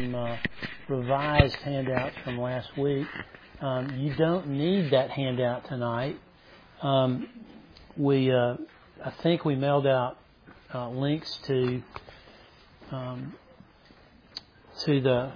some revised handouts from last week. You don't need that handout tonight. I think we mailed out links to the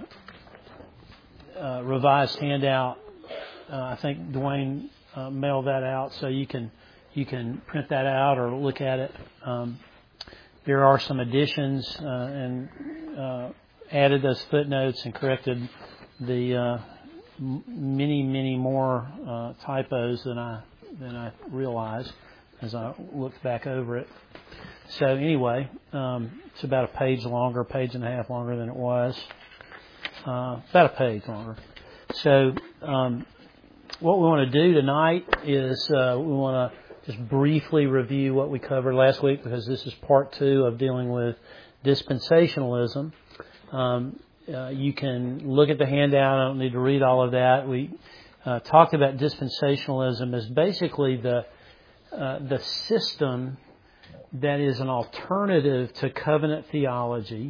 revised handout. I think Dwayne mailed that out, so you can print that out or look at it. There are some additions and added those footnotes and corrected the many more typos than I realized as I looked back over it. So anyway, it's about a page and a half longer than it was. About a page longer. So what we want to do tonight is we want to just briefly review what we covered last week, because this is part 2 of dealing with dispensationalism. You can look at the handout. I don't need to read all of that. We talked about dispensationalism as basically the system that is an alternative to covenant theology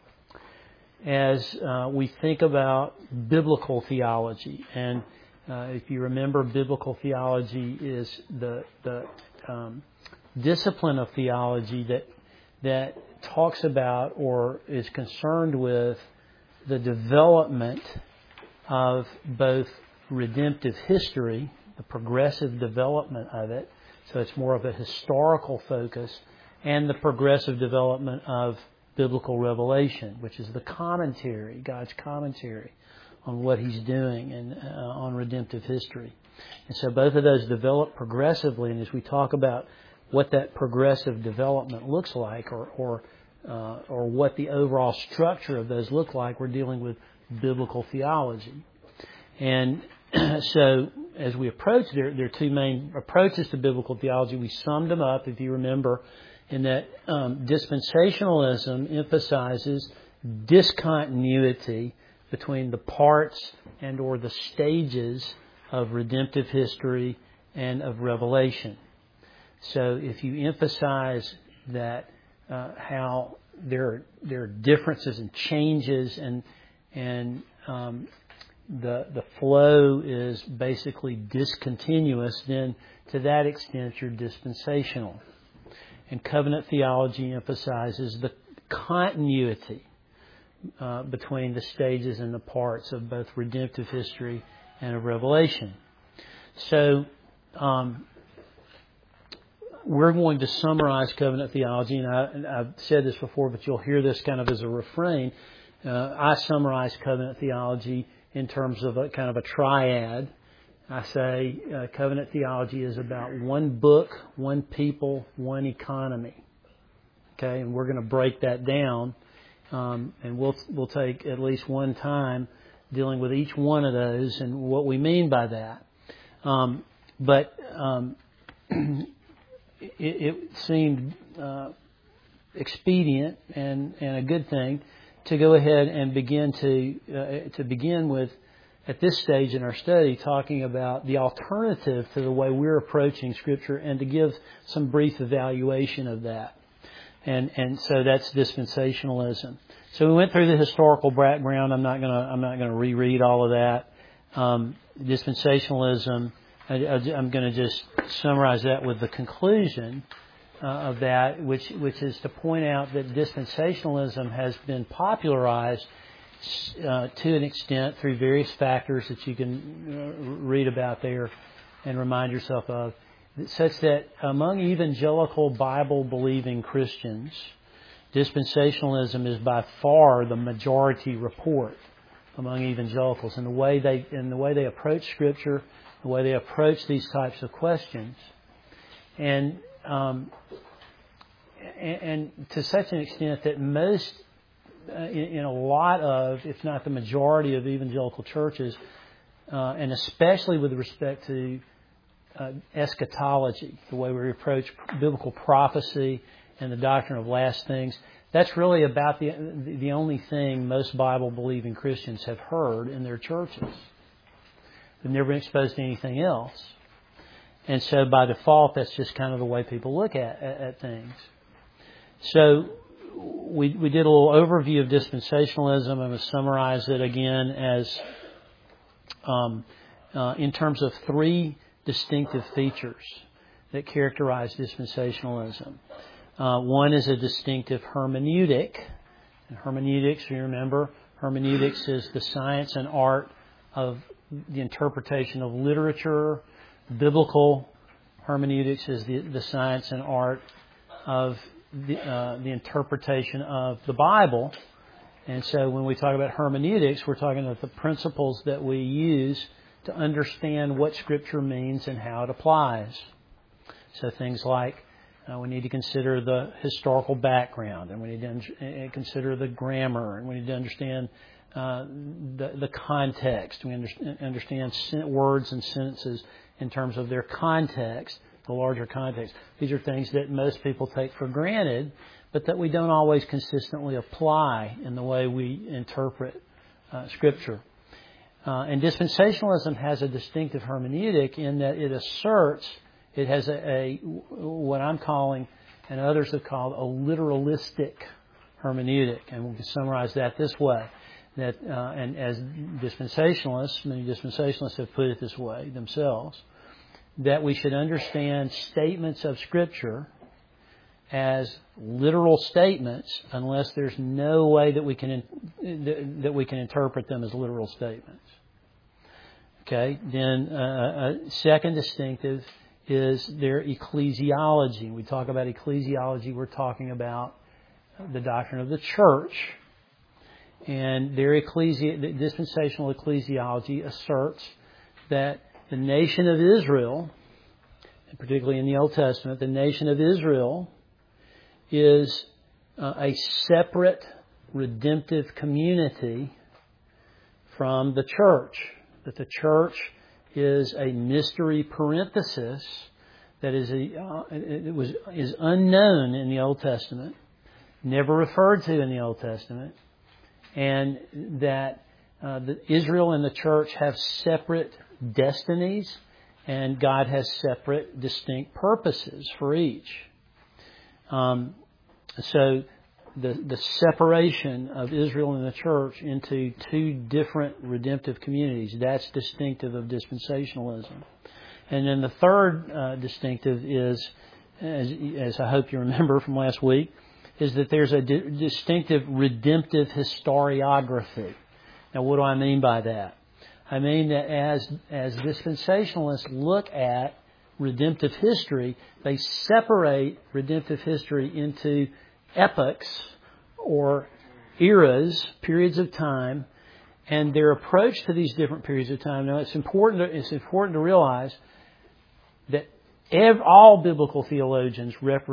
as we think about biblical theology. And if you remember, biblical theology is the discipline of theology that talks about or is concerned with the development of both redemptive history, the progressive development of it, so it's more of a historical focus, and the progressive development of biblical revelation, which is the commentary, God's commentary on what He's doing and on redemptive history. And so both of those develop progressively, and as we talk about what that progressive development looks like, or what the overall structure of those look like, we're dealing with biblical theology. And so as we approach, there are 2 main approaches to biblical theology. We summed them up, if you remember, in that dispensationalism emphasizes discontinuity between the parts and or the stages of redemptive history and of revelation. So if you emphasize that how there are differences and changes and the flow is basically discontinuous, then to that extent you're dispensational. And covenant theology emphasizes the continuity between the stages and the parts of both redemptive history and of revelation. So we're going to summarize covenant theology, and I've said this before, but you'll hear this kind of as a refrain. I summarize covenant theology in terms of a kind of a triad. I say covenant theology is about one book, one people, one economy. Okay, and we're going to break that down. And we'll take at least one time dealing with each one of those and what we mean by that. But it seemed expedient and a good thing to go ahead and begin with, at this stage in our study, talking about the alternative to the way we're approaching Scripture, and to give some brief evaluation of that. And so that's dispensationalism. So we went through the historical background. I'm not gonna reread all of that. Dispensationalism. I'm going to just summarize that with the conclusion of that, which is to point out that dispensationalism has been popularized to an extent through various factors that you can read about there and remind yourself of, such that among evangelical Bible-believing Christians, dispensationalism is by far the majority report among evangelicals, and the way they approach Scripture, the way they approach these types of questions, and to such an extent that most, in a lot of, if not the majority of evangelical churches, and especially with respect to eschatology, the way we approach biblical prophecy and the doctrine of last things, that's really about the only thing most Bible-believing Christians have heard in their churches. They've never been exposed to anything else. And so by default, that's just kind of the way people look at things. So we did a little overview of dispensationalism. I'm going to summarize it again as in terms of three distinctive features that characterize dispensationalism. One is a distinctive hermeneutic. And hermeneutics, you remember, hermeneutics is the science and art of the interpretation of literature. Biblical hermeneutics is the science and art of the interpretation of the Bible. And so when we talk about hermeneutics, we're talking about the principles that we use to understand what Scripture means and how it applies. So things like we need to consider the historical background, and we need to consider the grammar, and we need to understand the context. We understand words and sentences in terms of their context, the larger context. These are things that most people take for granted, but that we don't always consistently apply in the way we interpret Scripture. And dispensationalism has a distinctive hermeneutic in that it asserts, it has a what I'm calling, and others have called, a literalistic hermeneutic. And we can summarize that this way. That and as dispensationalists, many dispensationalists have put it this way themselves, that we should understand statements of Scripture as literal statements unless there's no way that we can interpret them as literal statements. Okay. Then a second distinctive is their ecclesiology. When we talk about ecclesiology, we're talking about the doctrine of the church. And their dispensational ecclesiology asserts that the nation of Israel, and particularly in the Old Testament, the nation of Israel is a separate redemptive community from the church. That the church is a mystery parenthesis that is unknown in the Old Testament, never referred to in the Old Testament, and that Israel and the church have separate destinies, and God has separate, distinct purposes for each. So the separation of Israel and the church into two different redemptive communities, that's distinctive of dispensationalism. And then the third distinctive is, as I hope you remember from last week, is that there's a distinctive redemptive historiography. Now, what do I mean by that? I mean that as dispensationalists look at redemptive history, they separate redemptive history into epochs or eras, periods of time, and their approach to these different periods of time. Now, it's important to realize that all biblical theologians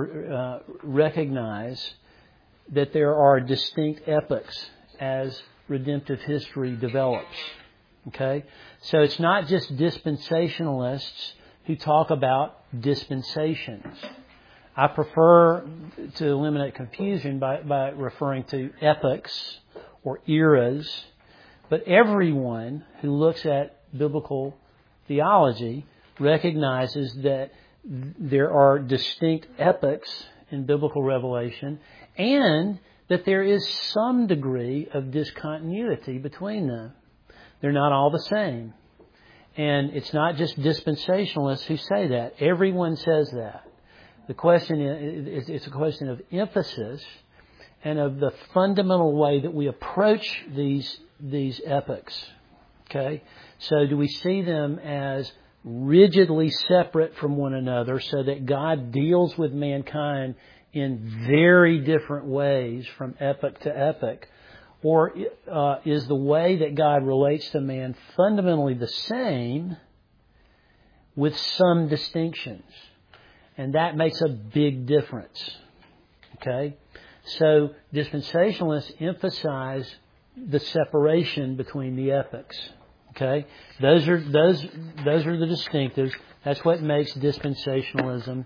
recognize that there are distinct epochs as redemptive history develops. Okay? So it's not just dispensationalists who talk about dispensations. I prefer to eliminate confusion by referring to epochs or eras, but everyone who looks at biblical theology recognizes that there are distinct epochs in biblical revelation and that there is some degree of discontinuity between them. They're not all the same. And it's not just dispensationalists who say that. Everyone says that. The question is, it's a question of emphasis and of the fundamental way that we approach these epochs. Okay? So do we see them as rigidly separate from one another so that God deals with mankind in very different ways from epoch to epoch? Or is the way that God relates to man fundamentally the same with some distinctions? And that makes a big difference. Okay? So dispensationalists emphasize the separation between the epochs. Okay? Those are the distinctives. That's what makes dispensationalism.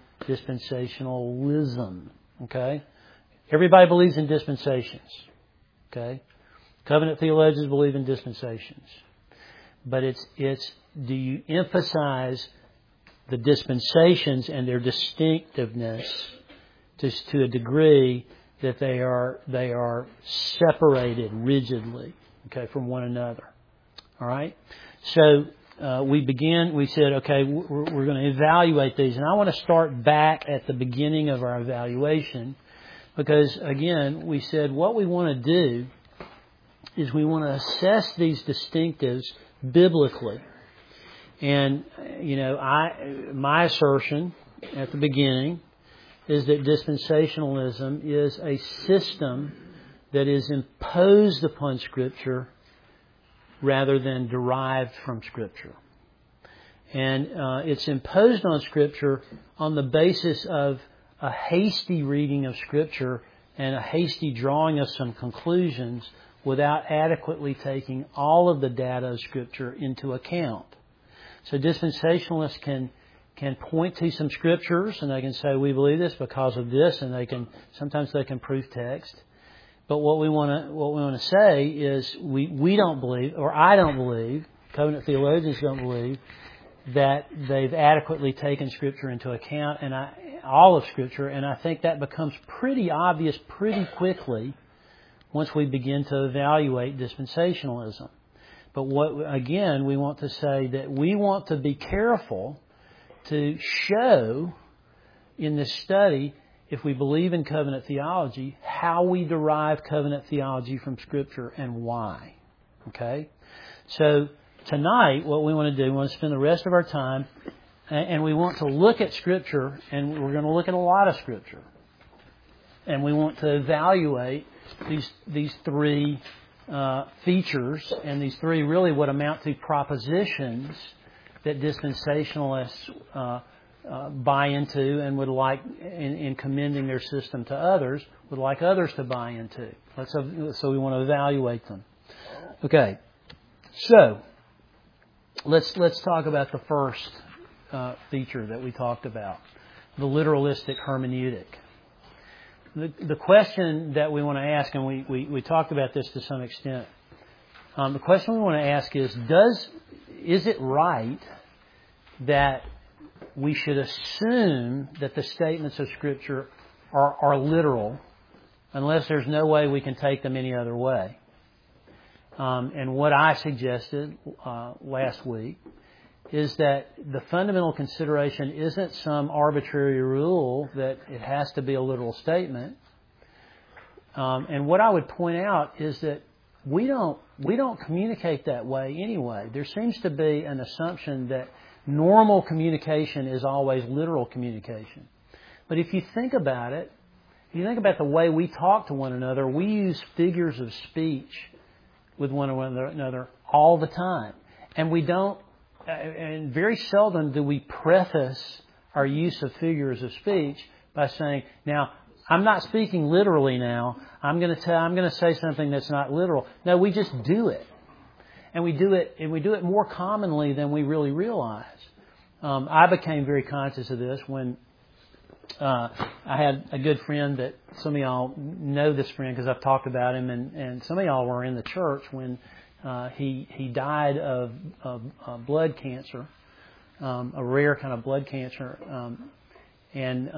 Okay? Everybody believes in dispensations. Okay? Covenant theologians believe in dispensations. But it's do you emphasize the dispensations and their distinctiveness to a degree that they are separated rigidly, okay, from one another. All right? So we said, okay, we're going to evaluate these. And I want to start back at the beginning of our evaluation because, again, we said what we want to do is we want to assess these distinctives biblically. And, my assertion at the beginning is that dispensationalism is a system that is imposed upon Scripture rather than derived from Scripture. And it's imposed on Scripture on the basis of a hasty reading of Scripture and a hasty drawing of some conclusions without adequately taking all of the data of Scripture into account. So dispensationalists can point to some Scriptures and they can say, we believe this because of this, and sometimes they can prove text. But what we want to say is we don't believe, or I don't believe, covenant theologians don't believe, that they've adequately taken Scripture into account, and all of Scripture, and I think that becomes pretty obvious pretty quickly once we begin to evaluate dispensationalism. But we want to say that we want to be careful to show in this study, if we believe in covenant theology, how we derive covenant theology from Scripture and why. Okay? So tonight, what we want to do, we want to spend the rest of our time, and we want to look at Scripture, and we're going to look at a lot of Scripture. And we want to evaluate these three features, and these three really what amount to propositions that dispensationalists buy into and would like, in commending their system to others, would like others to buy into. So we want to evaluate them. Okay, so let's talk about the first feature that we talked about, the literalistic hermeneutic. The question that we want to ask, and we talked about this to some extent, the question we want to ask is it right that we should assume that the statements of Scripture are literal unless there's no way we can take them any other way? And what I suggested last week is that the fundamental consideration isn't some arbitrary rule that it has to be a literal statement. And what I would point out is that we don't communicate that way anyway. There seems to be an assumption that normal communication is always literal communication. But if you think about it, if you think about the way we talk to one another, we use figures of speech with one another all the time. And and very seldom do we preface our use of figures of speech by saying, now, I'm not speaking literally now. I'm going to say something that's not literal. No, we just do it. And we do it more commonly than we really realize. I became very conscious of this when I had a good friend that some of y'all know this friend because I've talked about him, and some of y'all were in the church when he died of blood cancer, a rare kind of blood cancer, and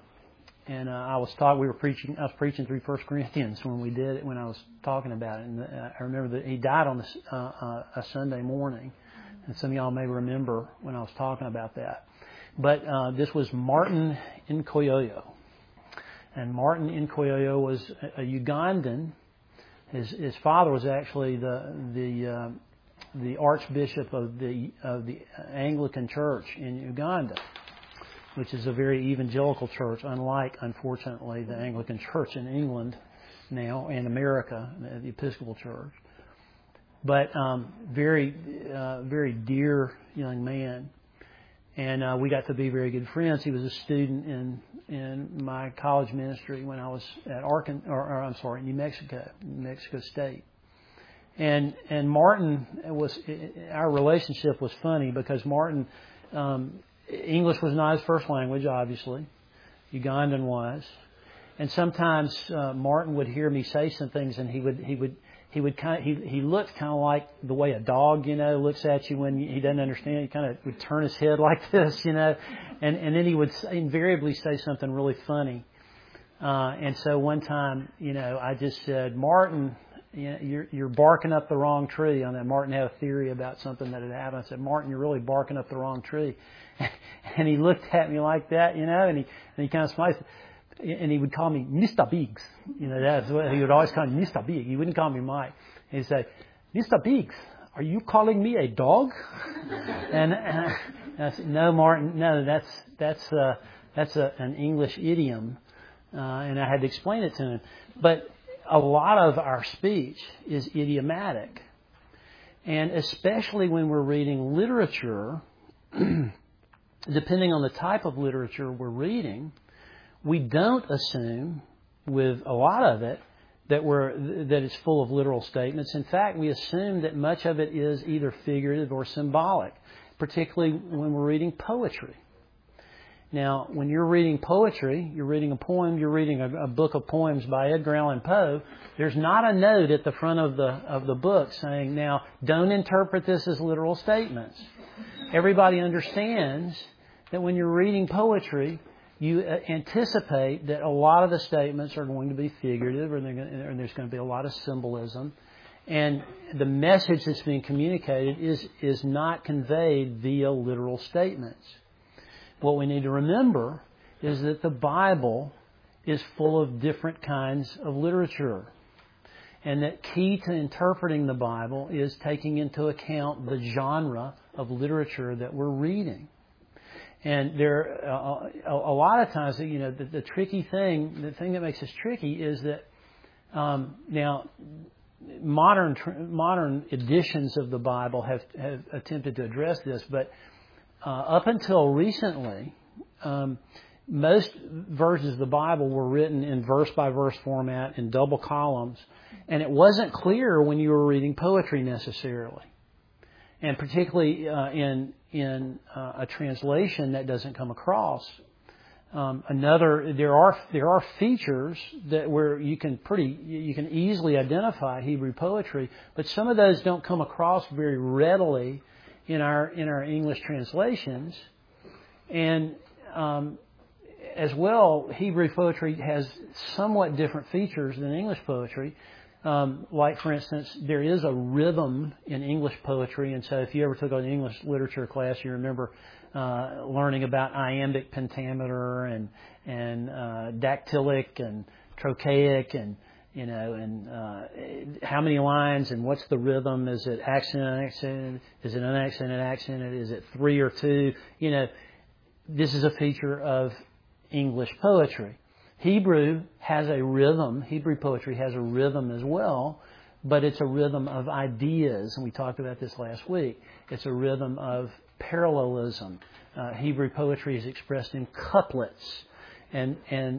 I was preaching through 1 Corinthians when we did it, when I was talking about it, and I remember that he died on a Sunday morning, and some of y'all may remember when I was talking about that. But this was Martin Nkoyoyo, and Martin Nkoyoyo was a Ugandan. His father was actually the Archbishop of the Anglican Church in Uganda, which is a very evangelical church, unlike, unfortunately, the Anglican Church in England now and America, the Episcopal Church. But very dear young man, and we got to be very good friends. He was a student in my college ministry when I was at New Mexico State. And Martin our relationship was funny because Martin, English was not his first language, obviously. Ugandan was. And sometimes Martin would hear me say some things, and he looked kind of like the way a dog, looks at you when he doesn't understand. He kind of would turn his head like this, and then he would invariably say something really funny. And so one time, I just said, Martin, you're barking up the wrong tree on that. Martin had a theory about something that had happened. I said, Martin, you're really barking up the wrong tree. And he looked at me like that, and he kind of smiled. And he would call me Mr. Biggs. That's what he would always call me, Mr. Biggs. He wouldn't call me Mike. He'd say, Mr. Biggs, are you calling me a dog? and I said, no, Martin, no, that's an English idiom. And I had to explain it to him. But a lot of our speech is idiomatic. And especially when we're reading literature, depending on the type of literature we're reading, we don't assume with a lot of it that it's full of literal statements. In fact, we assume that much of it is either figurative or symbolic, particularly when we're reading poetry. Now, when you're reading poetry, you're reading a poem, you're reading a book of poems by Edgar Allan Poe, there's not a note at the front of the book saying, now, don't interpret this as literal statements. Everybody understands that when you're reading poetry, you anticipate that a lot of the statements are going to be figurative, or there's going to be a lot of symbolism. And the message that's being communicated is not conveyed via literal statements. What we need to remember is that the Bible is full of different kinds of literature. And that key to interpreting the Bible is taking into account the genre of literature that we're reading. And there, a lot of times, the tricky thing, the thing that makes this tricky is that now modern editions of the Bible have attempted to address this, but up until recently, most versions of the Bible were written in verse-by-verse format in double columns, and it wasn't clear when you were reading poetry necessarily. And particularly in a translation that doesn't come across. There are features that where you can easily identify Hebrew poetry, but some of those don't come across very readily in our English translations. And as well, Hebrew poetry has somewhat different features than English poetry. Like, for instance, there is a rhythm in English poetry, and so if you ever took an English literature class, you remember learning about iambic pentameter and dactylic and trochaic and how many lines and what's the rhythm? Is it accented? Is it unaccented, accented? Is it 3 or 2? This is a feature of English poetry. Hebrew has a rhythm. Hebrew poetry has a rhythm as well, but it's a rhythm of ideas, and we talked about this last week. It's a rhythm of parallelism. Hebrew poetry is expressed in couplets, and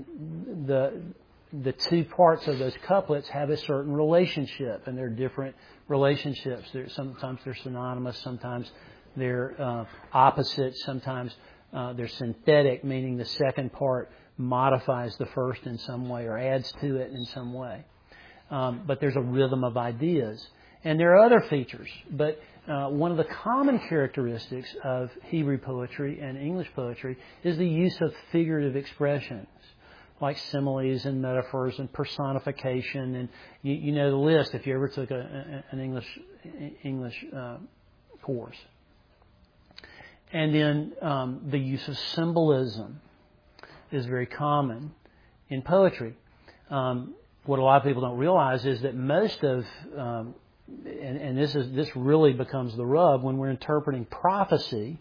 the two parts of those couplets have a certain relationship, and they're different relationships. Sometimes they're synonymous, sometimes they're opposites, sometimes they're synthetic, meaning the second part modifies the first in some way or adds to it in some way. But there's a rhythm of ideas. And there are other features. But one of the common characteristics of Hebrew poetry and English poetry is the use of figurative expressions, like similes and metaphors and personification. And you know the list if you ever took an English course. And then the use of symbolism is very common in poetry. What a lot of people don't realize is that most of, and this really becomes the rub when we're interpreting prophecy.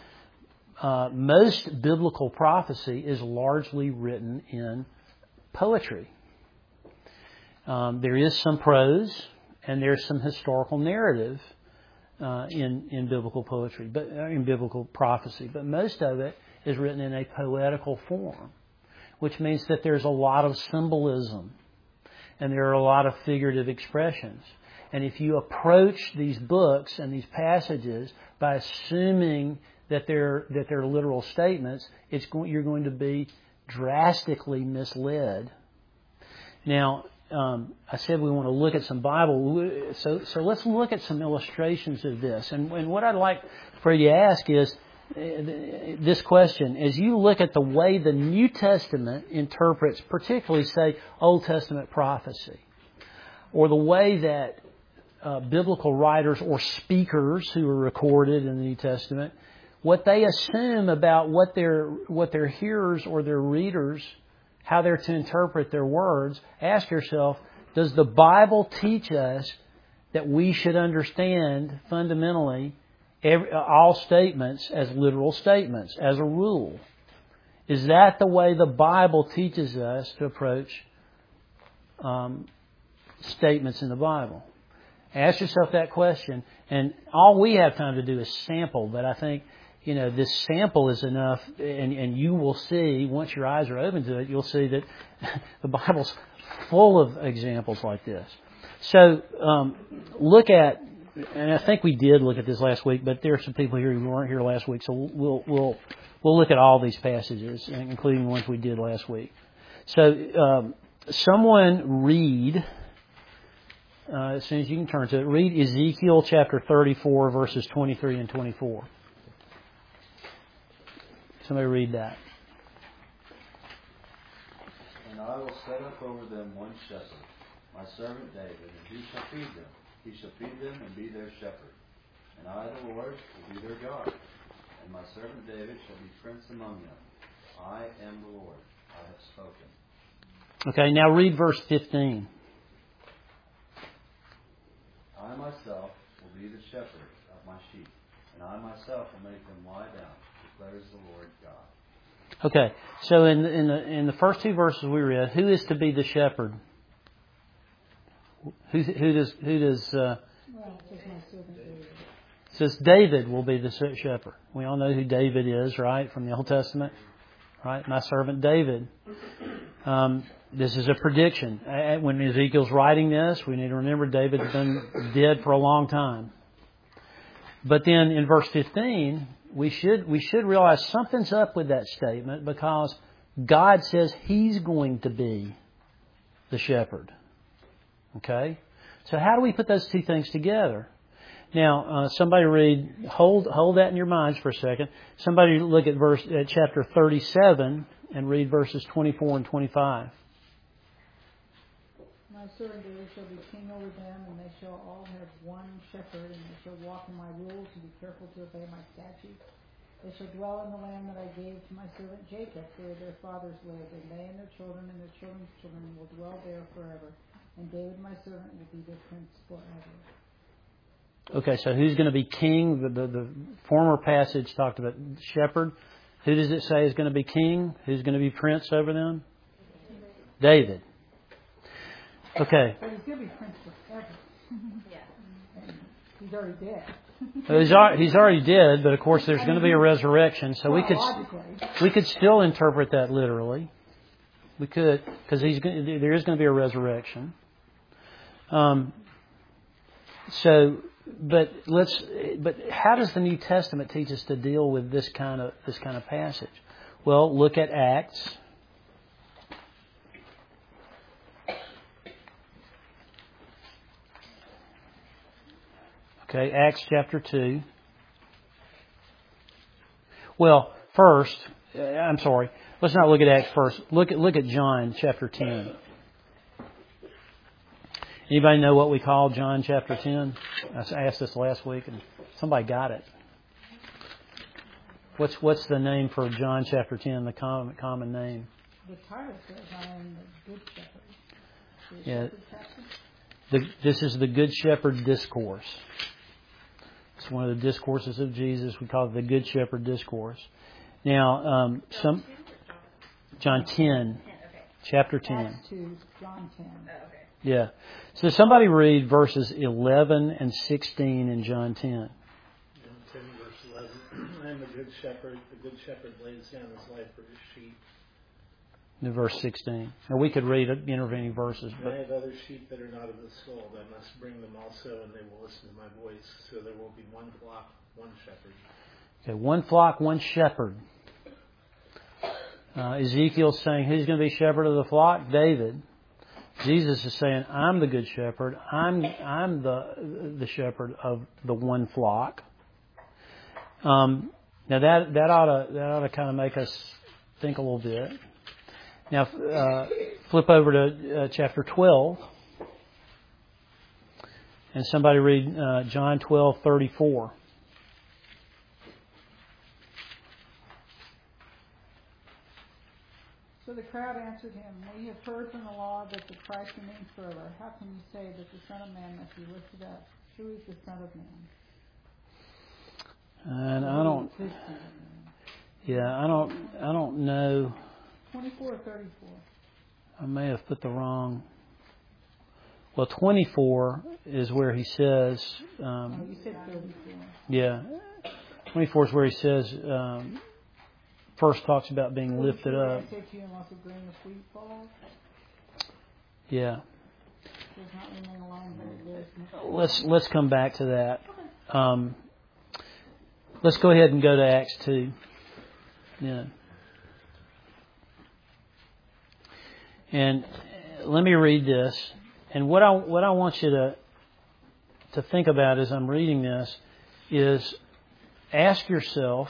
Most biblical prophecy is largely written in poetry. There is some prose and there's some historical narrative in biblical poetry, but in biblical prophecy. But most of it is written in a poetical form, which means that there's a lot of symbolism and there are a lot of figurative expressions. And if you approach these books and these passages by assuming that they're literal statements, you're going to be drastically misled. Now, I said we want to look at some Bible, so let's look at some illustrations of this. And what I'd like for you to ask is, this question, as you look at the way the New Testament interprets, particularly, say, Old Testament prophecy, or the way that biblical writers or speakers who are recorded in the New Testament, what they assume about what their hearers or their readers, how they're to interpret their words, ask yourself, does the Bible teach us that we should understand fundamentally all statements as literal statements, as a rule? Is that the way the Bible teaches us to approach statements in the Bible? Ask yourself that question, and all we have time to do is sample, but I think, this sample is enough, and you will see, once your eyes are open to it, you'll see that the Bible's full of examples like this. So, look at, and I think we did look at this last week, but there are some people here who weren't here last week, so we'll look at all these passages, including the ones we did last week. So, someone read, as soon as you can turn to it, read Ezekiel chapter 34, verses 23 and 24. Somebody read that. And I will set up over them one shepherd, my servant David, and he shall feed them. He shall feed them and be their shepherd. And I, the Lord, will be their God. And my servant David shall be prince among them. I am the Lord. I have spoken. Okay, now read verse 15. I myself will be the shepherd of my sheep, and I myself will make them lie down, declares the Lord God. Okay, so in the first two verses we read, who is to be the shepherd? Who does it says David will be the shepherd. We all know who David is, right, from the Old Testament, right? My servant David. This is a prediction. When Ezekiel's writing this, we need to remember David's been dead for a long time. But then in verse 15, we should realize something's up with that statement, because God says He's going to be the shepherd. Okay? So how do we put those two things together? Now, somebody read, hold that in your minds for a second. Somebody look at chapter 37 and read verses 24 and 25. My servant David shall be king over them, and they shall all have one shepherd, and they shall walk in my rules and be careful to obey my statutes. They shall dwell in the land that I gave to my servant Jacob, where their fathers lived, and they and their children and their children's children will dwell there forever. And David, my servant, will be their prince forever. Okay, so who's going to be king? The former passage talked about shepherd. Who does it say is going to be king? Who's going to be prince over them? David. Okay. But he's going to be prince forever. Yeah. He's already dead. He's already dead, but of course there's going to be a resurrection, so we could still interpret that literally. We could, because there is going to be a resurrection. But how does the New Testament teach us to deal with this kind of passage? Well, look at Acts. Okay, Acts chapter 2. Well, first, I'm sorry. Let's not look at Acts first. Look at John chapter 10. Anybody know what we call John chapter 10? I asked this last week and somebody got it. What's the name for John chapter 10, the common name? The title says, I am the Good Shepherd. Yeah. This is the Good Shepherd Discourse. It's one of the discourses of Jesus. We call it the Good Shepherd Discourse. Now, John 10, chapter 10. Acts 2, John 10. Oh, okay. Yeah. So somebody read verses 11 and 16 in John 10. John 10, verse 11. I am the good shepherd. The good shepherd lays down his life for his sheep. In verse 16. Now we could read intervening verses. But I have other sheep that are not of this fold. I must bring them also, and they will listen to my voice. So there will be one flock, one shepherd. Okay, one flock, one shepherd. Ezekiel's saying, who's going to be shepherd of the flock? David. Jesus is saying, I'm the good shepherd. I'm the shepherd of the one flock. Now that ought to kind of make us think a little bit. Now flip over to chapter 12, and somebody read John 12:34. So the crowd answered him, "We have heard from the law that the Christ remains forever. How can you say that the Son of Man must be lifted up? Who is the Son of Man?" And I don't know. 24:34. I may have put the wrong. Well, 24 is where he says. You said 34. Yeah, 24 is where he says. First talks about being lifted up. I say to you, unless a grain of wheat falls, Yeah. does not remain alone, but it lives. Let's come back to that. Let's go ahead and go to Acts 2. Yeah. And let me read this. And what I want you to think about as I'm reading this is ask yourself.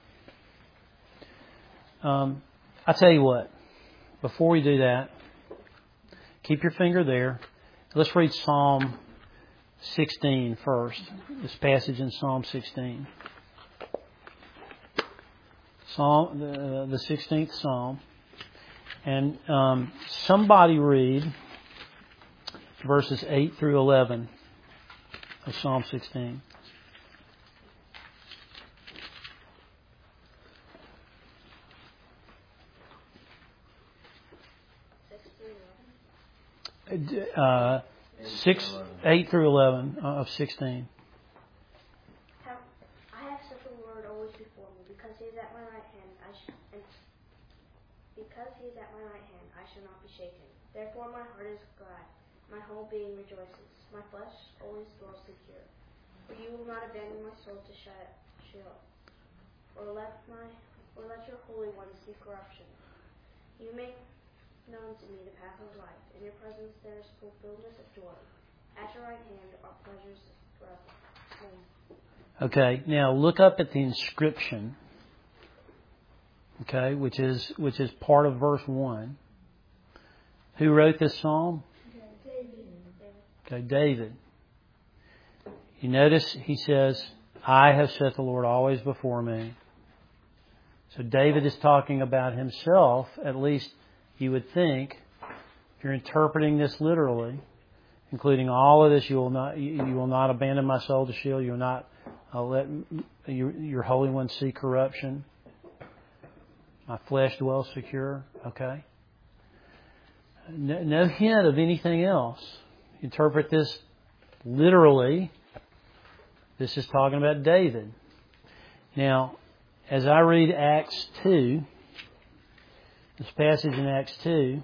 I tell you what. Before we do that, keep your finger there. Let's read Psalm 16 first. This passage in Psalm 16. The 16th Psalm. And somebody read verses 8 through 11 of Psalm 16. Uh, 8 through 11 of 16. I have set the Lord always before me, because He is at my right hand. I shall not be shaken. Therefore my heart is glad, my whole being rejoices. My flesh always dwells secure. For you will not abandon my soul to Sheol, or let your Holy One see corruption. You make known to me the path of life. In your presence there is fulfillment of joy. At your right hand are pleasures forever. Okay, now look up at the inscription. Okay, which is part of verse 1. Who wrote this psalm? David. Okay, David. You notice he says, "I have set the Lord always before me." So David is talking about himself, at least you would think, if you're interpreting this literally, including all of this, you will not abandon my soul to Sheol. You will not let your Holy One see corruption. My flesh dwells secure. Okay. No hint of anything else. Interpret this literally. This is talking about David. Now, as I read Acts 2, this passage in Acts 2,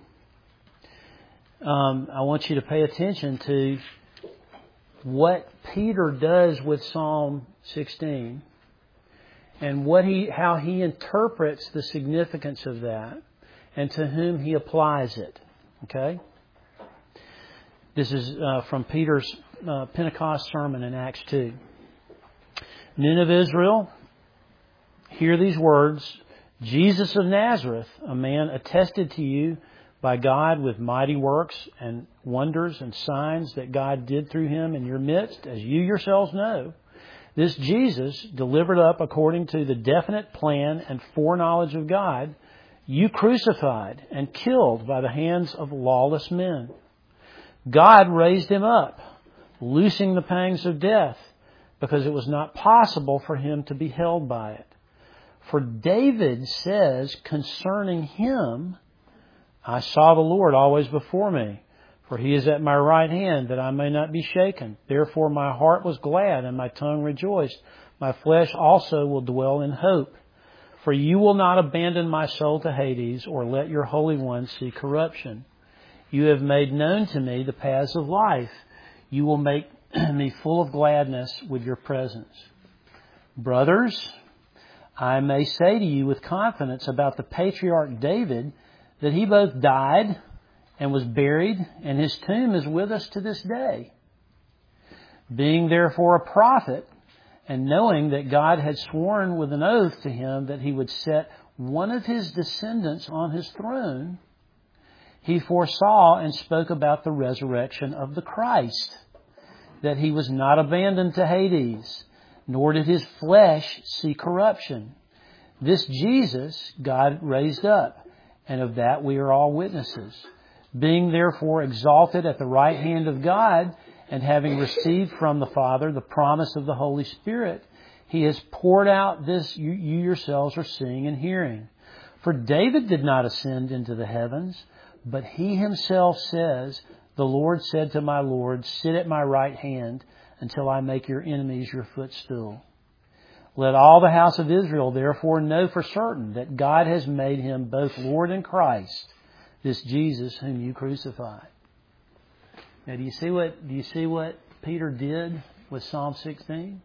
I want you to pay attention to what Peter does with Psalm 16 and how he interprets the significance of that and to whom he applies it. Okay? This is from Peter's Pentecost sermon in Acts 2. Men of Israel, hear these words. Jesus of Nazareth, a man attested to you by God with mighty works and wonders and signs that God did through him in your midst, as you yourselves know. This Jesus, delivered up according to the definite plan and foreknowledge of God, you crucified and killed by the hands of lawless men. God raised him up, loosing the pangs of death, because it was not possible for him to be held by it. For David says concerning him, I saw the Lord always before me, for he is at my right hand, that I may not be shaken. Therefore my heart was glad, and my tongue rejoiced. My flesh also will dwell in hope. For you will not abandon my soul to Hades, or let your Holy One see corruption. You have made known to me the paths of life. You will make me full of gladness with your presence. Brothers, I may say to you with confidence about the patriarch David that he both died and was buried, and his tomb is with us to this day. Being therefore a prophet, And knowing that God had sworn with an oath to him that he would set one of his descendants on his throne, he foresaw and spoke about the resurrection of the Christ, that he was not abandoned to Hades, nor did his flesh see corruption. This Jesus God raised up, and of that we are all witnesses. Being therefore exalted at the right hand of God, and having received from the Father the promise of the Holy Spirit, he has poured out this you yourselves are seeing and hearing. For David did not ascend into the heavens, but he himself says, the Lord said to my Lord, sit at my right hand until I make your enemies your footstool. Let all the house of Israel therefore know for certain that God has made him both Lord and Christ, this Jesus whom you crucified. Now, do you see what Peter did with Psalm 16?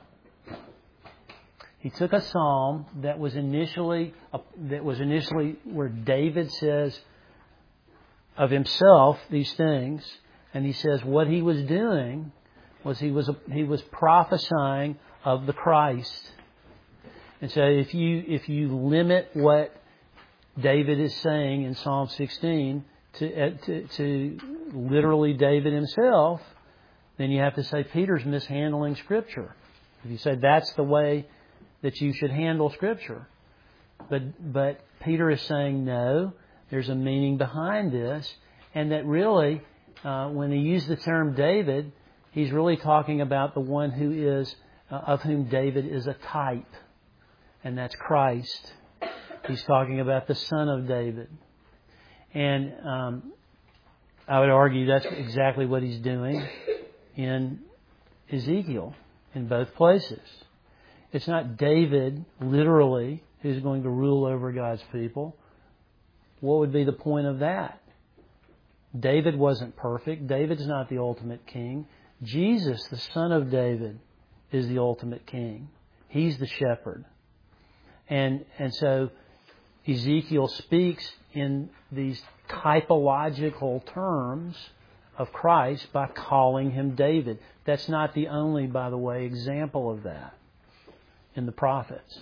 He took a psalm that was initially where David says of himself these things, and he says what he was doing was he was prophesying of the Christ. And so if you limit what David is saying in Psalm 16 to literally David himself, then you have to say Peter's mishandling Scripture. If you say that's the way that you should handle Scripture. But Peter is saying no, there's a meaning behind this, and that really, when he used the term David, he's really talking about the one who is, of whom David is a type, and that's Christ. He's talking about the Son of David. And I would argue that's exactly what he's doing in Ezekiel, in both places. It's not David, literally, who's going to rule over God's people. What would be the point of that? David wasn't perfect. David's not the ultimate king. Jesus, the Son of David, is the ultimate king. He's the shepherd. And so Ezekiel speaks in these typological terms of Christ by calling him David. That's not the only, by the way, example of that in the prophets.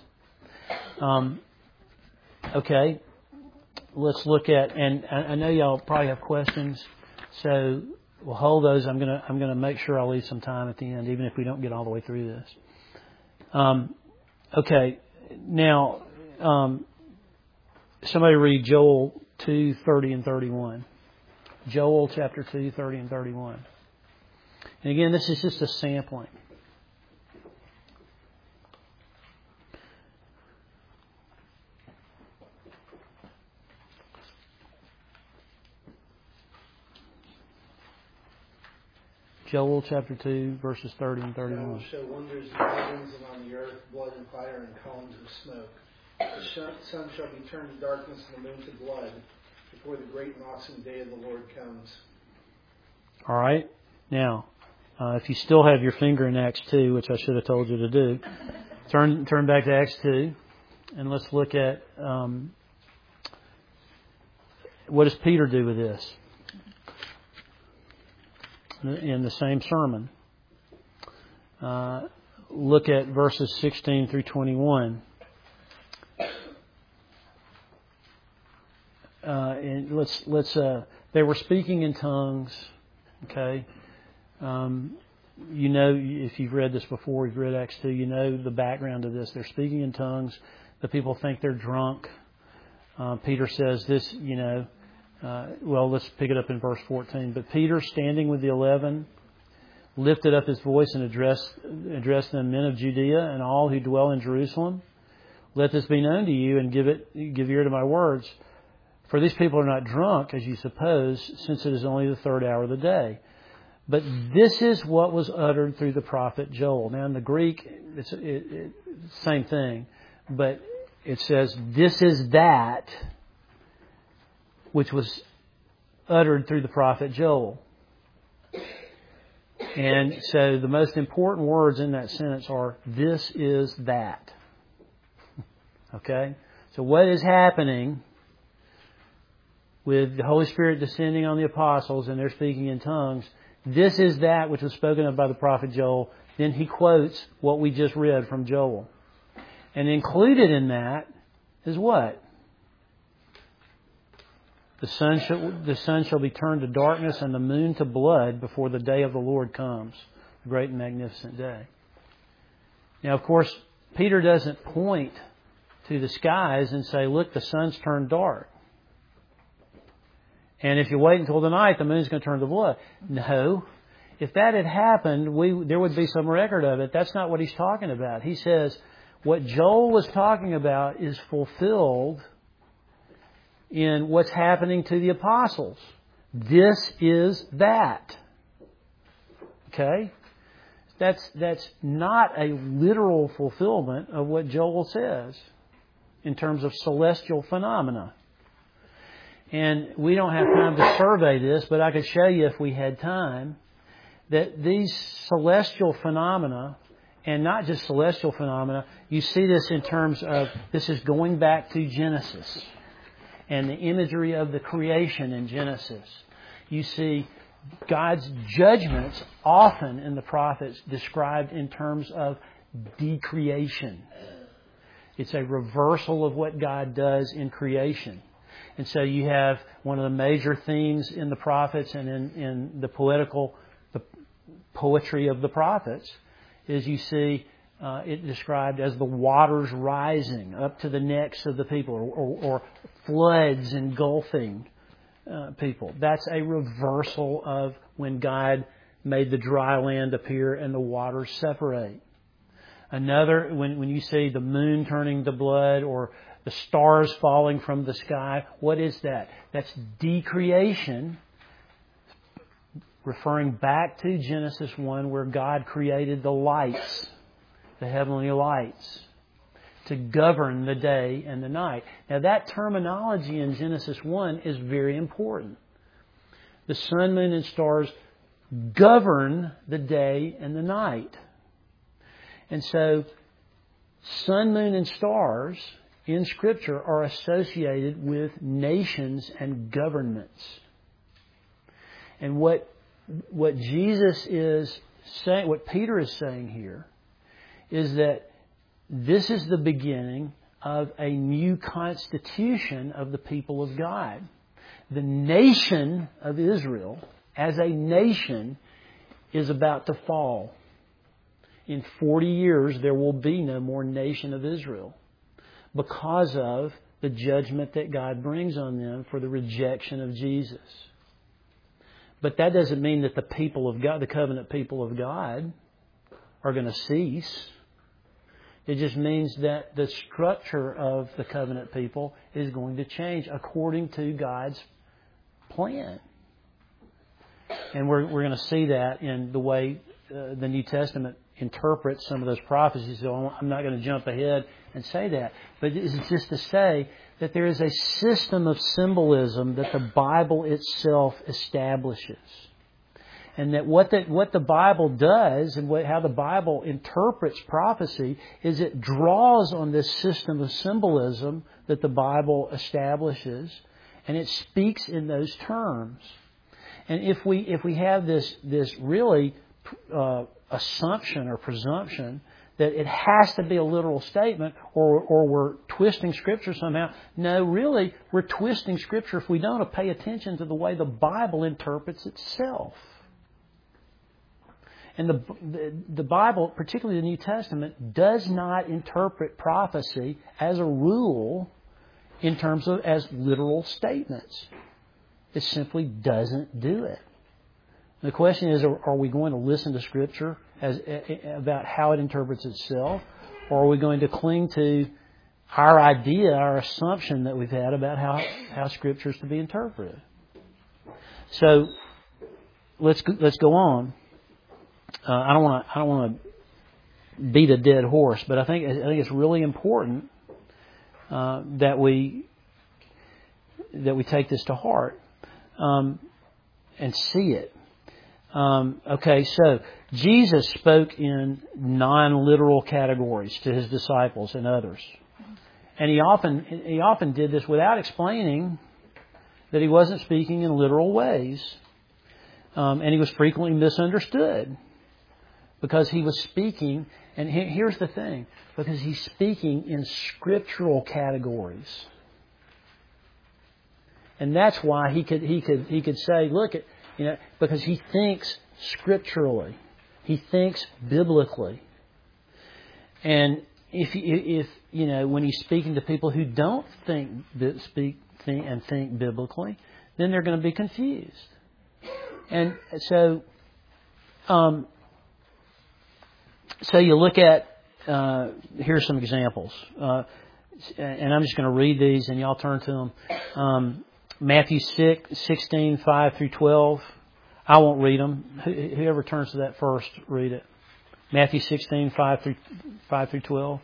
Okay, let's look at, and I know y'all probably have questions, so we'll hold those. I'm gonna make sure I'll leave some time at the end, even if we don't get all the way through this. Okay, now somebody read Joel 2:30 and 31. Joel chapter 2, 30 and 31. And again, this is just a sampling. Joel chapter 2, verses 30 and 31. I will show wonders in the heavens and on the earth, blood and fire and columns of smoke. The sun shall be turned to darkness and the moon to blood before the great and awesome day of the Lord comes. All right. Now, if you still have your finger in Acts 2, which I should have told you to do, turn back to Acts 2, and let's look at what does Peter do with this in the same sermon. Look at verses 16 through 21. And let's. They were speaking in tongues. Okay, you know, if you've read this before, you've read Acts 2. You know the background of this. They're speaking in tongues. The people think they're drunk. Peter says this. You know, well, let's pick it up in verse 14. But Peter, standing with the 11, lifted up his voice and addressed them, men of Judea and all who dwell in Jerusalem. Let this be known to you, and give ear to my words. For these people are not drunk, as you suppose, since it is only the third hour of the day. But this is what was uttered through the prophet Joel. Now, in the Greek, it's the same thing. But it says, this is that which was uttered through the prophet Joel. And so the most important words in that sentence are, this is that. Okay? So what is happening with the Holy Spirit descending on the apostles and they're speaking in tongues? This is that which was spoken of by the prophet Joel then he quotes what we just read from Joel. And included in that is what? The sun shall be turned to darkness and the moon to blood before the day of the Lord comes, the great and magnificent day. Now, of course, Peter doesn't point to the skies and say, look, the sun's turned dark. And if you wait until the night, the moon's going to turn to blood. No. If that had happened, there would be some record of it. That's not what he's talking about. He says what Joel was talking about is fulfilled in what's happening to the apostles. This is that. Okay? That's not a literal fulfillment of what Joel says in terms of celestial phenomena. And we don't have time to survey this, but I could show you if we had time that these celestial phenomena, and not just celestial phenomena, you see this in terms of, this is going back to Genesis and the imagery of the creation in Genesis. You see God's judgments often in the prophets described in terms of decreation. It's a reversal of what God does in creation. And so you have one of the major themes in the prophets and in the poetry of the prophets is you see it described as the waters rising up to the necks of the people or floods engulfing people. That's a reversal of when God made the dry land appear and the waters separate. Another, when you see the moon turning to blood or the stars falling from the sky, what is that? That's decreation, referring back to Genesis 1 where God created the lights, the heavenly lights, to govern the day and the night. Now that terminology in Genesis 1 is very important. The sun, moon, and stars govern the day and the night. And so, sun, moon, and stars in Scripture are associated with nations and governments. And what Jesus is saying, what Peter is saying here, is that this is the beginning of a new constitution of the people of God. The nation of Israel, as a nation, is about to fall. In 40 years, there will be no more nation of Israel because of the judgment that God brings on them for the rejection of Jesus. But that doesn't mean that the people of God, the covenant people of God, are going to cease. It just means that the structure of the covenant people is going to change according to God's plan. And we're going to see that in the way the New Testament interprets some of those prophecies. So I'm not going to jump ahead and say that. But it's just to say that there is a system of symbolism that the Bible itself establishes. And that what the Bible does and how the Bible interprets prophecy is it draws on this system of symbolism that the Bible establishes, and it speaks in those terms. And if we have this really assumption or presumption that it has to be a literal statement or we're twisting Scripture somehow. No, really, we're twisting Scripture if we don't pay attention to the way the Bible interprets itself. And the Bible, particularly the New Testament, does not interpret prophecy as a rule in terms of as literal statements. It simply doesn't do it. The question is, are we going to listen to Scripture about how it interprets itself, or are we going to cling to our idea, our assumption that we've had about how Scripture is to be interpreted? So let's go on. I don't want to beat a dead horse, but I think it's really important that we take this to heart and see it. Okay, so Jesus spoke in non-literal categories to His disciples and others. And He often did this without explaining that He wasn't speaking in literal ways. And He was frequently misunderstood Because he was speaking, and here's the thing, because he's speaking in scriptural categories. And that's why he could say, look, because he thinks scripturally. He thinks biblically. And if when he's speaking to people who don't think biblically, then they're going to be confused. And so you look at, here's some examples. And I'm just going to read these and y'all turn to them. Matthew 16, 5 through 12. I won't read them. Whoever turns to that first, read it. Matthew 16, 5 through 12.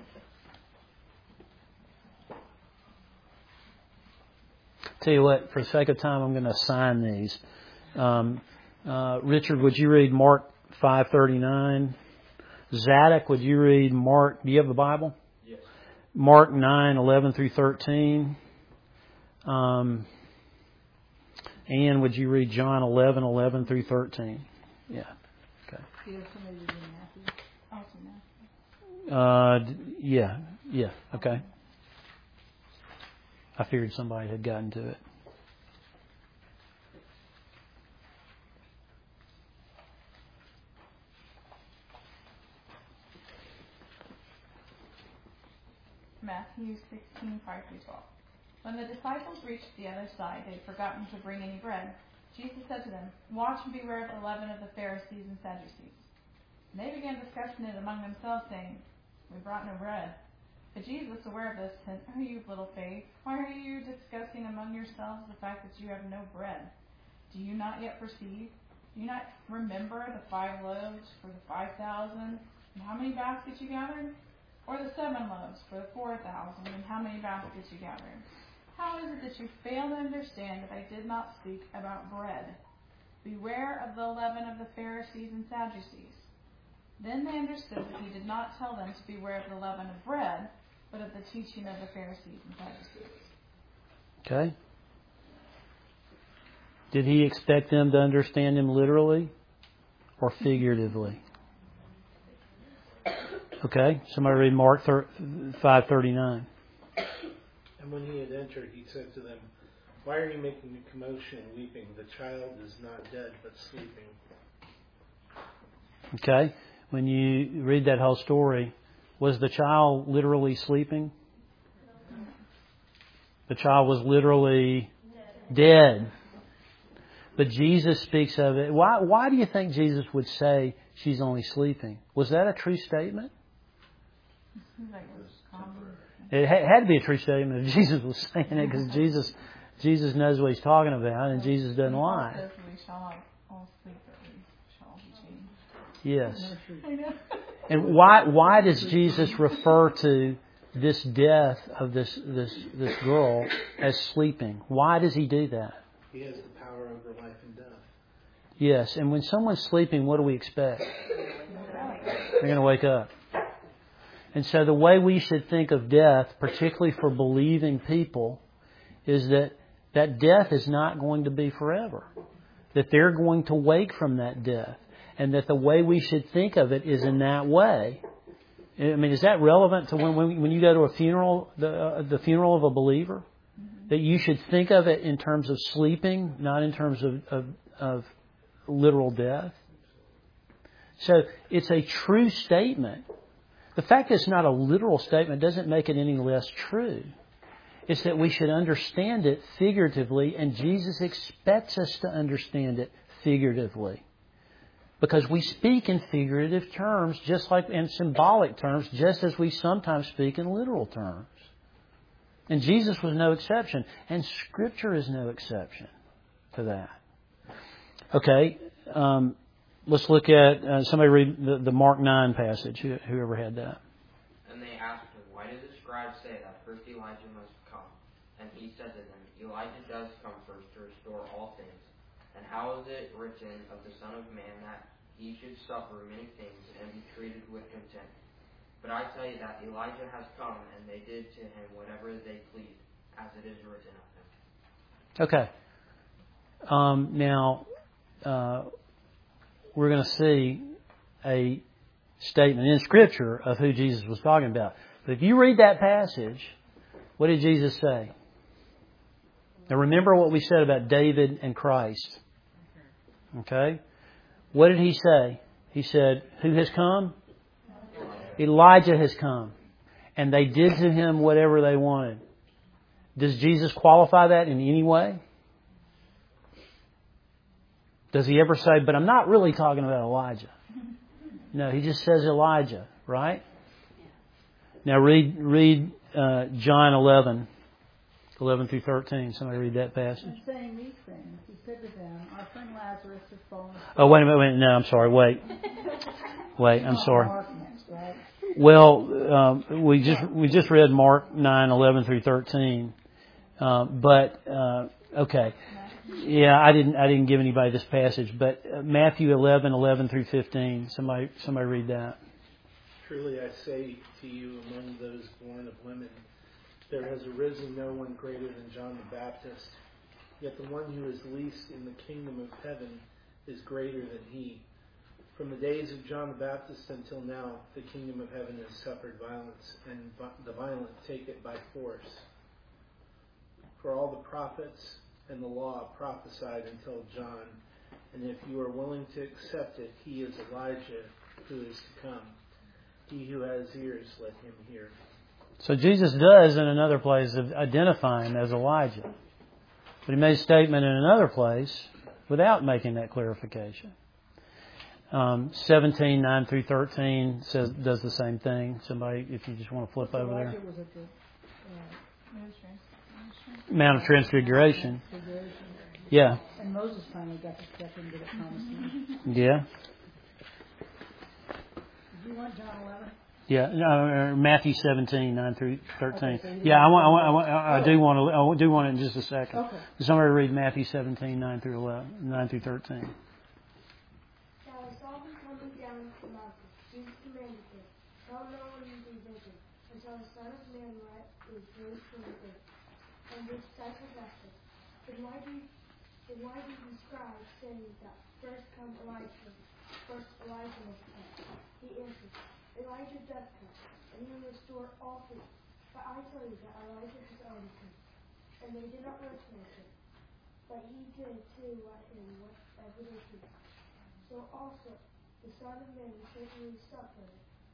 Tell you what, for the sake of time, I'm going to assign these. Richard, would you read Mark 5:39? Zadok, would you read Mark? Do you have the Bible? Yes. Mark 9:11 through 13. Ann, would you read John 11:11 through 13? Yeah. Okay. Do you have somebody reading Matthew? Also Matthew. Yeah. Okay. I figured somebody had gotten to it. Matthew 16, 5 through 12. When the disciples reached the other side, they had forgotten to bring any bread. Jesus said to them, "Watch and beware of the leaven of the Pharisees and Sadducees." And they began discussing it among themselves, saying, "We brought no bread." But Jesus, aware of this, said, "O you of little faith, why are you discussing among yourselves the fact that you have no bread? Do you not yet perceive? Do you not remember the 5 loaves for the 5,000, and how many baskets you gathered? Or the 7 loaves for the 4,000, and how many baskets you gathered? How is it that you fail to understand that I did not speak about bread? Beware of the leaven of the Pharisees and Sadducees." Then they understood that he did not tell them to beware of the leaven of bread, but of the teaching of the Pharisees and Sadducees. Okay. Did he expect them to understand him literally or figuratively? Okay. Somebody read Mark 5:39. And when he had entered, he said to them, "Why are you making a commotion and weeping? The child is not dead, but sleeping." Okay. When you read that whole story, was the child literally sleeping? The child was literally dead. But Jesus speaks of it. Why do you think Jesus would say she's only sleeping? Was that a true statement? It had to be a true statement if Jesus was saying it, because Jesus knows what he's talking about, and Jesus doesn't lie. We shall not all sleep, but we shall be changed. Yes. I know. And why does Jesus refer to this death of this girl as sleeping? Why does he do that? He has the power over life and death. Yes, and when someone's sleeping, what do we expect? They're going to wake up. And so the way we should think of death, particularly for believing people, is that death is not going to be forever. That they're going to wake from that death. And that the way we should think of it is in that way. I mean, is that relevant to when you go to a funeral, the funeral of a believer? That you should think of it in terms of sleeping, not in terms of literal death? So it's a true statement. The fact that it's not a literal statement doesn't make it any less true. It's that we should understand it figuratively, and Jesus expects us to understand it figuratively. Because we speak in figurative terms, just like in symbolic terms, just as we sometimes speak in literal terms. And Jesus was no exception. And Scripture is no exception to that. Okay, let's look at, somebody read the Mark 9 passage, whoever had that. And they asked him, "Why do the scribes say that first Elijah must come?" And he said to them, "Elijah does come first to restore all things. And how is it written of the Son of Man that he should suffer many things and be treated with contempt? But I tell you that Elijah has come, and they did to him whatever they pleased, as it is written of him." Okay. Now, we're going to see a statement in Scripture of who Jesus was talking about. But if you read that passage, what did Jesus say? Now remember what we said about David and Christ. Okay? What did He say? He said, who has come? Elijah has come. And they did to him whatever they wanted. Does Jesus qualify that in any way? Does He ever say, but I'm not really talking about Elijah? No, He just says Elijah, right? Now read John 11 through 13. Somebody read that passage. And saying these things, He said to them, our friend Lazarus has fallen asleep. Oh, wait a minute. No, I'm sorry. Wait, I'm sorry. Mark next, right? Well, we just read Mark 9:11 through 13. Okay. Yeah, I didn't give anybody this passage, but Matthew 11:11 through 15. Somebody read that. Truly I say to you, among those born of women, there has arisen no one greater than John the Baptist. Yet the one who is least in the kingdom of heaven is greater than he. From the days of John the Baptist until now, the kingdom of heaven has suffered violence, and the violent take it by force. For all the prophets and the law prophesied until John, and if you are willing to accept it, he is Elijah who is to come. He who has ears, let him hear. So Jesus does, in another place, identify him as Elijah. But He made a statement in another place without making that clarification. 17:9 through 13 does the same thing. Somebody, if you just want to flip over there. Elijah was at the Mount of Transfiguration. Yeah. And Moses finally got to step into the promised land. Yeah. Do you want John 11? Yeah, no, Matthew 17:9 through 13. Okay, so Yeah, I do want it in just a second. Okay. Somebody read Matthew 17:9 through 13. Now I saw them coming down from the mountain. Jesus commanded them, tell no one these visions, until the Son of Man is raised from the dead. And the disciples asked him, then why do the scribes say that first Elijah must come? He answered, Elijah does come, and he will restore all things. But I tell you that Elijah has already come, and they did not listen to him. But he did to let him whatever they pleased. So also the Son of Man will certainly suffer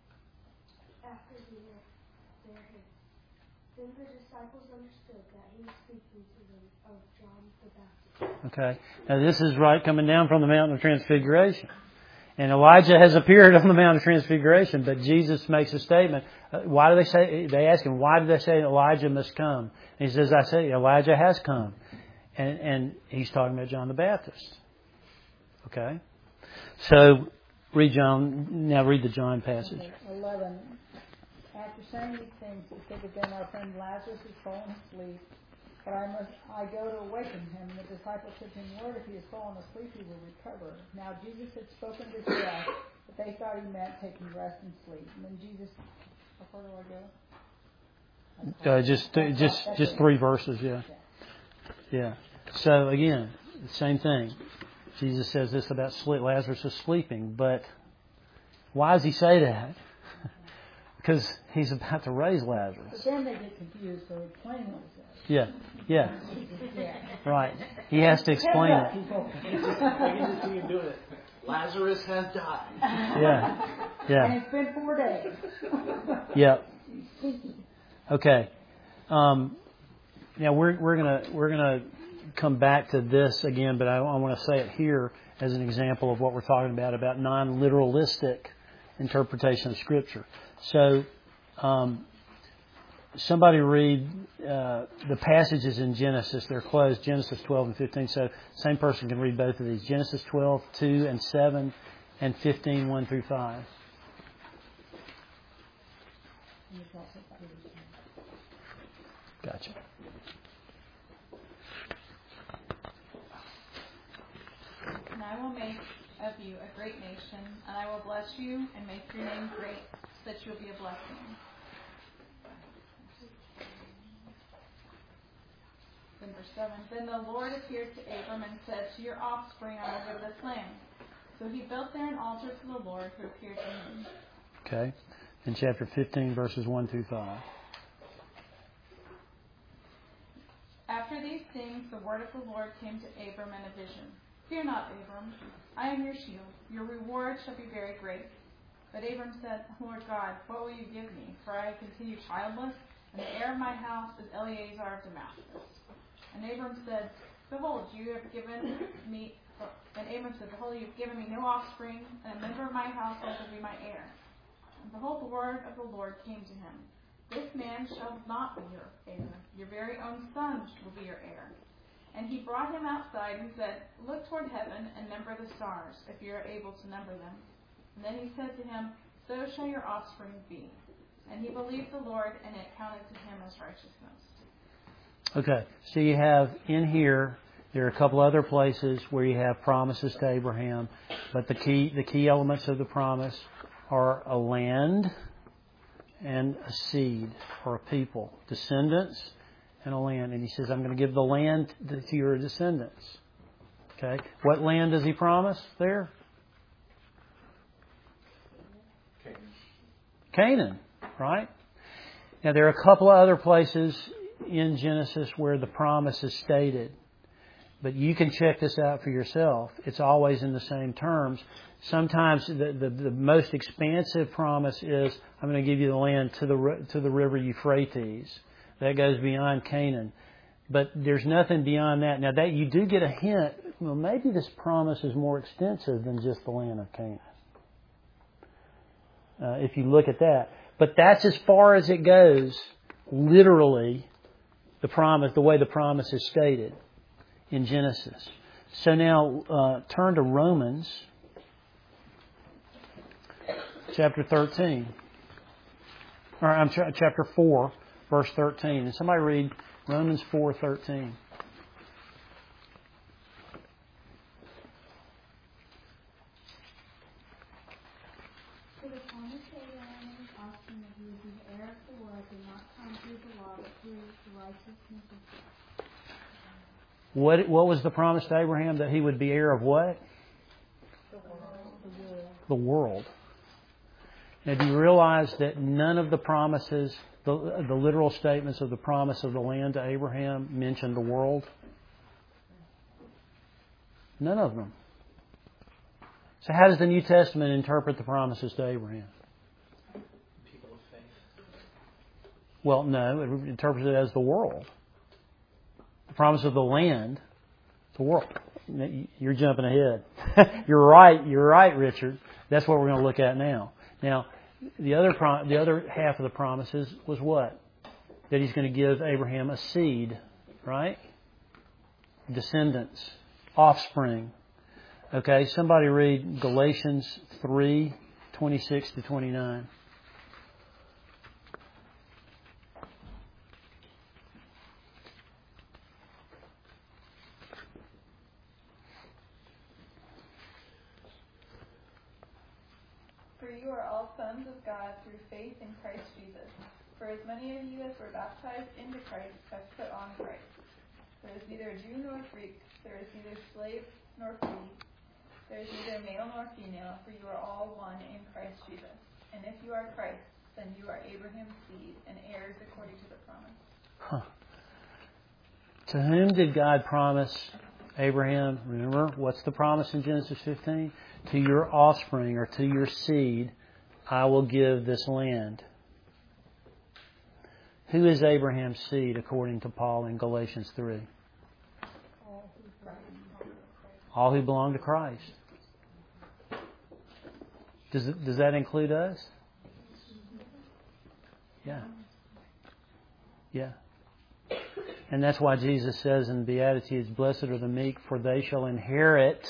after their hands. Then the disciples understood that he was speaking to them of John the Baptist. Okay. Now this is right coming down from the Mountain of Transfiguration. And Elijah has appeared on the Mount of Transfiguration, but Jesus makes a statement. They ask him, why do they say Elijah must come? And he says, I say Elijah has come. And he's talking about John the Baptist. Okay? So, read the John passage. Okay, 11. After saying these things, He said to them, our friend Lazarus has fallen asleep, but I go to awaken him. And the disciples said to him, Lord, if he has fallen asleep, he will recover. Now Jesus had spoken this death, but they thought He meant taking rest and sleep. And then Jesus, how far do I go? Just 3 verses, yeah. Yeah. So again, the same thing. Jesus says this about sleep. Lazarus is sleeping, but why does He say that? Because He's about to raise Lazarus. But then they get confused, so explain what He says. Yeah. Right. He has to explain it. I can just see you doing it. Lazarus has died. Yeah. And it's been 4 days. Yeah. Okay. Now we're gonna come back to this again, but I want to say it here as an example of what we're talking about non-literalistic interpretation of Scripture. So, somebody read the passages in Genesis. They're closed, Genesis 12 and 15. So, same person can read both of these. Genesis 12, 2 and 7, and 15, 1 through 5. Gotcha. And I will make of you a great nation, and I will bless you and make your name great, so that you will be a blessing. Then verse 7. Then the Lord appeared to Abram and said, to your offspring I will give this land. So he built there an altar to the Lord who appeared to him. Okay. In chapter 15, verses 1 through 5. After these things, the word of the Lord came to Abram in a vision. Fear not, Abram. I am your shield. Your reward shall be very great. But Abram said, Lord God, what will you give me? For I continue childless, and the heir of my house is Eleazar of Damascus. And Abram said, Behold, you have given me... And Abram said, Behold, you have given me no offspring, and a member of my household will be my heir. And behold, the word of the Lord came to him. This man shall not be your heir. Your very own son will be your heir. And he brought him outside and said, Look toward heaven and number the stars, if you are able to number them. And then he said to him, So shall your offspring be. And he believed the Lord, and it counted to him as righteousness. Okay, so you have in here, there are a couple other places where you have promises to Abraham, but the key elements of the promise are a land and a seed, or a people, descendants and a land. And he says, I'm going to give the land to your descendants. Okay, what land does he promise there? Canaan, right? Now there are a couple of other places in Genesis where the promise is stated. But you can check this out for yourself. It's always in the same terms. Sometimes the most expansive promise is, I'm going to give you the land to the river Euphrates. That goes beyond Canaan. But there's nothing beyond that. Now that you do get a hint, well, maybe this promise is more extensive than just the land of Canaan. If you look at that. But that's as far as it goes, literally, the way the promise is stated in Genesis. So now turn to Romans chapter 13. Or chapter 4, verse 13. And somebody read Romans 4:13. For the promise to Abraham and his offspring that he would be the heir of the world did not come through the law, but through the righteousness of God. What was the promise to Abraham? That he would be heir of what? The world. Now, do you realize that none of the promises, the literal statements of the promise of the land to Abraham mention the world? None of them. So how does the New Testament interpret the promises to Abraham? People of faith. Well, no, it interprets it as the world. The promise of the land, the world. You're jumping ahead. You're right, Richard. That's what we're going to look at now. Now, the other half of the promises was what? That he's going to give Abraham a seed, right? Descendants, offspring. Okay, somebody read Galatians 3:26 to 29. For you are all sons of God through faith in Christ Jesus. For as many of you as were baptized into Christ have put on Christ. There is neither Jew nor Greek, there is neither slave nor free, there is neither male nor female, for you are all one in Christ Jesus. And if you are Christ, then you are Abraham's seed and heirs according to the promise. To whom did God promise Abraham? Remember, what's the promise in Genesis 15? To your offspring, or to your seed, I will give this land. Who is Abraham's seed according to Paul in Galatians 3? All who belong to Christ. Does that include us? Yeah. Yeah. And that's why Jesus says in Beatitudes, blessed are the meek, for they shall inherit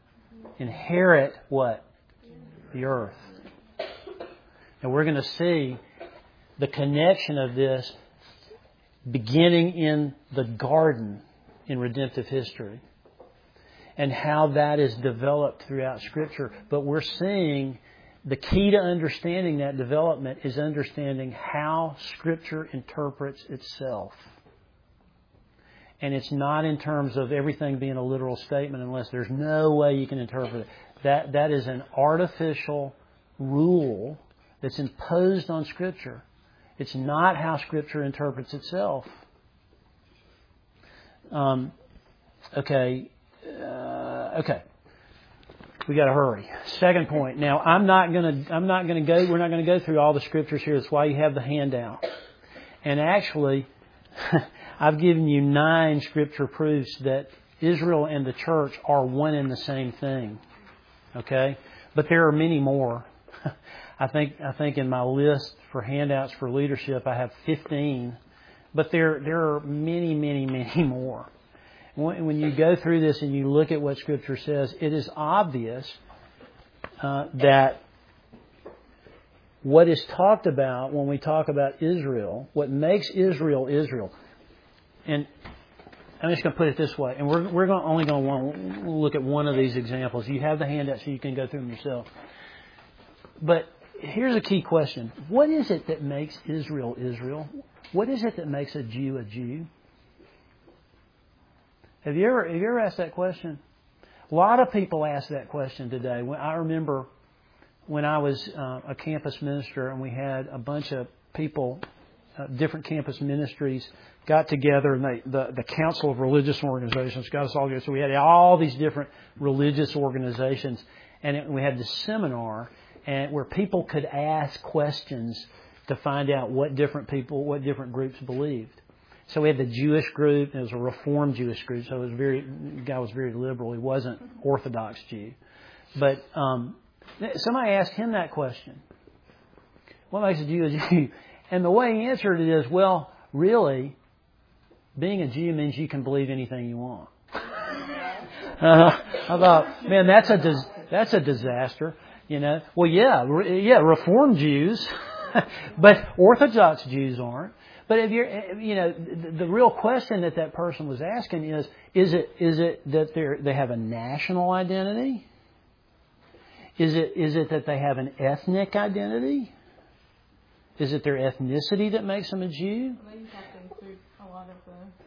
what? The earth. And we're going to see the connection of this beginning in the garden in redemptive history and how that is developed throughout Scripture. But we're seeing the key to understanding that development is understanding how Scripture interprets itself. And it's not in terms of everything being a literal statement unless there's no way you can interpret it. That is an artificial rule that's imposed on Scripture. It's not how Scripture interprets itself. Okay. We got to hurry. Second point. Now, we're not going to go through all the Scriptures here. That's why you have the handout. And actually, I've given you 9 Scripture proofs that Israel and the church are one and the same thing. Okay? But there are many more. I think in my list for handouts for leadership, I have 15. But there are many, many, many more. When you go through this and you look at what Scripture says, it is obvious that what is talked about when we talk about Israel, what makes Israel Israel, and I'm just going to put it this way, and we're only going to want to look at one of these examples. You have the handout so you can go through them yourself. But here's a key question. What is it that makes Israel Israel? What is it that makes a Jew a Jew? Have you ever asked that question? A lot of people ask that question today. I remember when I was a campus minister and we had a bunch of people, different campus ministries, got together, and the Council of Religious Organizations got us all together. So we had all these different religious organizations, and we had this seminar where people could ask questions to find out what different groups believed. So we had the Jewish group, and it was a Reformed Jewish group, so the guy was very liberal. He wasn't Orthodox Jew. But somebody asked him that question. What makes a Jew a Jew? And the way he answered it is, well, really, being a Jew means you can believe anything you want. I thought, man, that's a disaster. You know, well, yeah, Reformed Jews, but Orthodox Jews aren't. But if the real question that person was asking is it that they have a national identity? Is it that they have an ethnic identity? Is it their ethnicity that makes them a Jew? Well, you have to include a lot of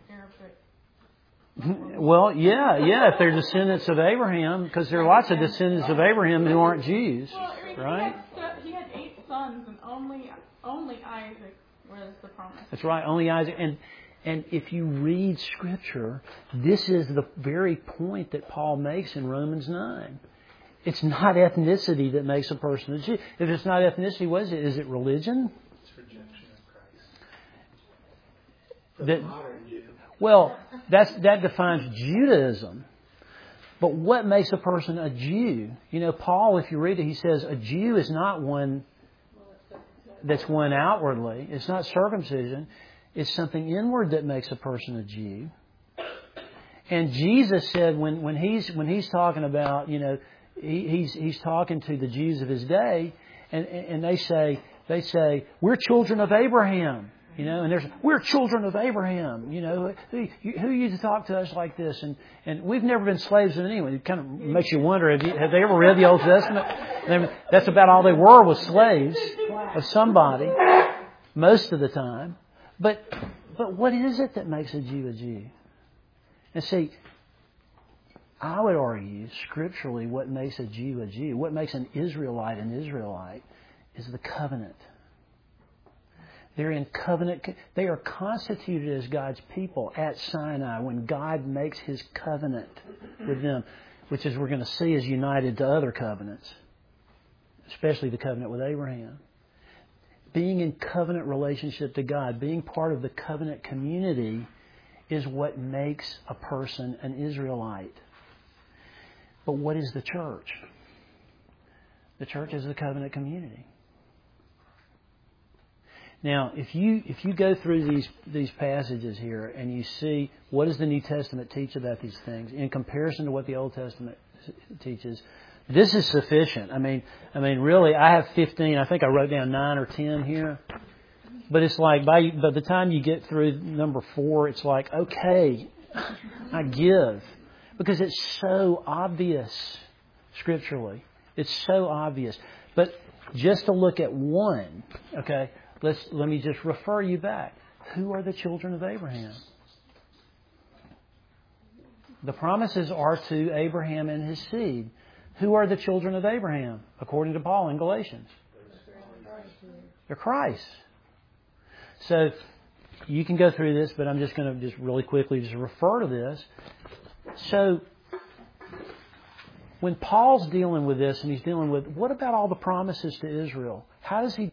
the Arabic. Well, yeah, if they're descendants of Abraham, because there are lots of descendants of Abraham who aren't Jews, right? He had 8 sons, and only Isaac was the promise. That's right, only Isaac. And if you read Scripture, this is the very point that Paul makes in Romans 9. It's not ethnicity that makes a person a Jew. If it's not ethnicity, what is it? Is it religion? It's rejection of Christ. Modern Jew. Well, that defines Judaism. But what makes a person a Jew? You know, Paul, if you read it, he says a Jew is not one that's one outwardly. It's not circumcision. It's something inward that makes a person a Jew. And Jesus said when he's talking about, you know, he's talking to the Jews of his day, and they say we're children of Abraham. You know, and we're children of Abraham. You know, who you to talk to us like this? And we've never been slaves of anyone. It kind of makes you wonder, have they ever read the Old Testament? That's about all they were, was slaves of somebody, most of the time. But what is it that makes a Jew a Jew? And see, I would argue scripturally what makes a Jew, what makes an Israelite is the covenant. They're in covenant. They are constituted as God's people at Sinai when God makes His covenant with them, which, as we're going to see, is united to other covenants, especially the covenant with Abraham. Being in covenant relationship to God, being part of the covenant community, is what makes a person an Israelite. But what is the church? The church is the covenant community. Now, if you go through these passages here and you see what does the New Testament teach about these things in comparison to what the Old Testament teaches, this is sufficient. I mean, really, I have 15. I think I wrote down 9 or 10 here. But it's like by the time you get through number 4, it's like, okay, I give. Because it's so obvious scripturally. It's so obvious. But just to look at one, okay, let me just refer you back. Who are the children of Abraham? The promises are to Abraham and his seed. Who are the children of Abraham, according to Paul in Galatians? They're Christ. So you can go through this, but I'm just going to just really quickly just refer to this. So when Paul's dealing with this, and he's dealing with, what about all the promises to Israel? How does he